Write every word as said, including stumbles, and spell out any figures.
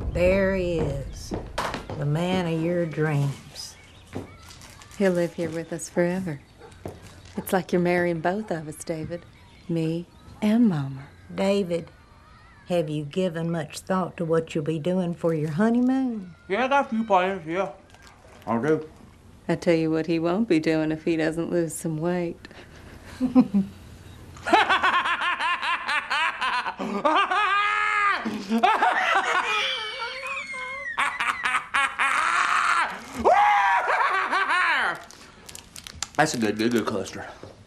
There he is, the man of your dreams. He'll live here with us forever. It's like you're marrying both of us, David. Me and Mama. David, have you given much thought to what you'll be doing for your honeymoon? Yeah, I got a few plans, yeah. I'll do. I tell you what he won't be doing if he doesn't lose some weight. That's a good, good, good cluster.